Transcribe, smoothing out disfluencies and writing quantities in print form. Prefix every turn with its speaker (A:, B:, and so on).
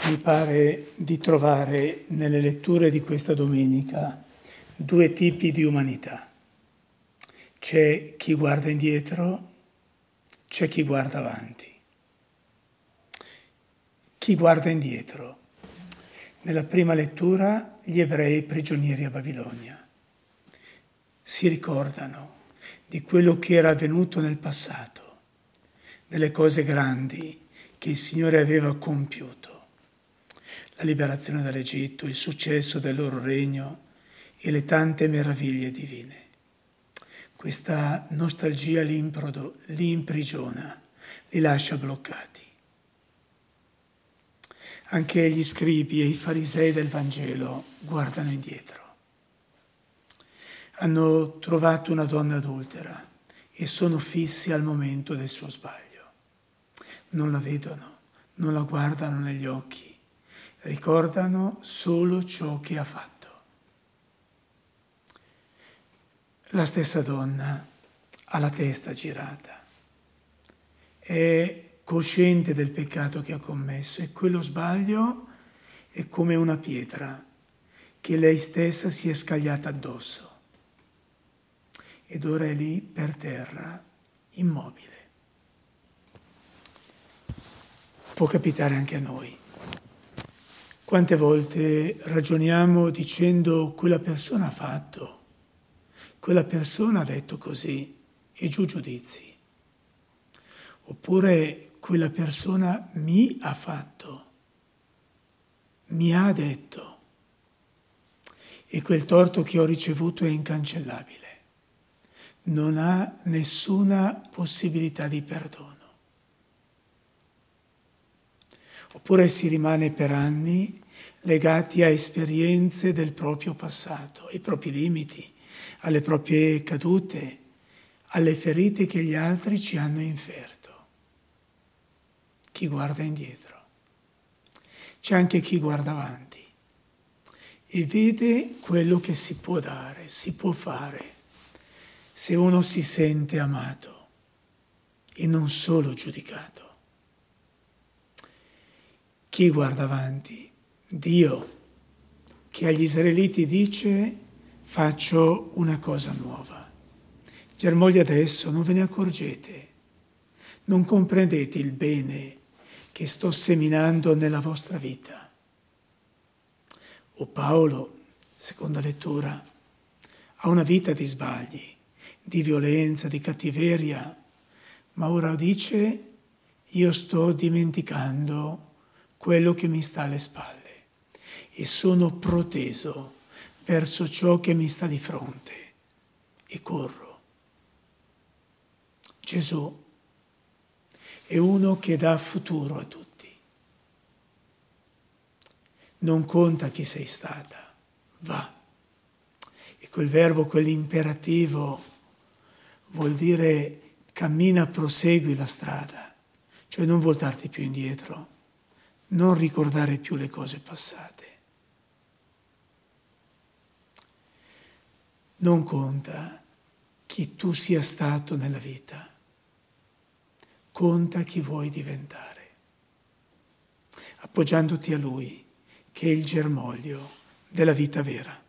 A: Mi pare di trovare nelle letture di questa domenica due tipi di umanità. C'è chi guarda indietro, c'è chi guarda avanti. Chi guarda indietro. Nella prima lettura gli ebrei prigionieri a Babilonia si ricordano di quello che era avvenuto nel passato, delle cose grandi che il Signore aveva compiuto. La liberazione dall'Egitto, il successo del loro regno e le tante meraviglie divine. Questa nostalgia li imprigiona, li lascia bloccati. Anche gli scribi e i farisei del Vangelo guardano indietro. Hanno trovato una donna adultera e sono fissi al momento del suo sbaglio. Non la vedono, non la guardano negli occhi. Ricordano solo ciò che ha fatto. La stessa donna ha la testa girata, è cosciente del peccato che ha commesso e quello sbaglio è come una pietra che lei stessa si è scagliata addosso ed ora è lì per terra, immobile. Può capitare anche a noi. Quante volte ragioniamo dicendo quella persona ha fatto, quella persona ha detto così e giù giudizi. Oppure quella persona mi ha fatto, mi ha detto e quel torto che ho ricevuto è incancellabile. Non ha nessuna possibilità di perdono. Oppure si rimane per anni legati a esperienze del proprio passato, ai propri limiti, alle proprie cadute, alle ferite che gli altri ci hanno inferto. Chi guarda indietro. C'è anche chi guarda avanti e vede quello che si può dare, si può fare, se uno si sente amato e non solo giudicato. Chi guarda avanti? Dio, che agli israeliti dice: faccio una cosa nuova. Germoglia adesso, non ve ne accorgete, non comprendete il bene che sto seminando nella vostra vita. O Paolo, seconda lettura, ha una vita di sbagli, di violenza, di cattiveria, ma ora dice: io sto dimenticando quello che mi sta alle spalle e sono proteso verso ciò che mi sta di fronte e corro. Gesù è uno che dà futuro a tutti. Non conta chi sei stata, va. E quel verbo, quell'imperativo, vuol dire cammina, prosegui la strada, cioè non voltarti più indietro, non ricordare più le cose passate. Non conta chi tu sia stato nella vita, conta chi vuoi diventare, appoggiandoti a Lui, che è il germoglio della vita vera.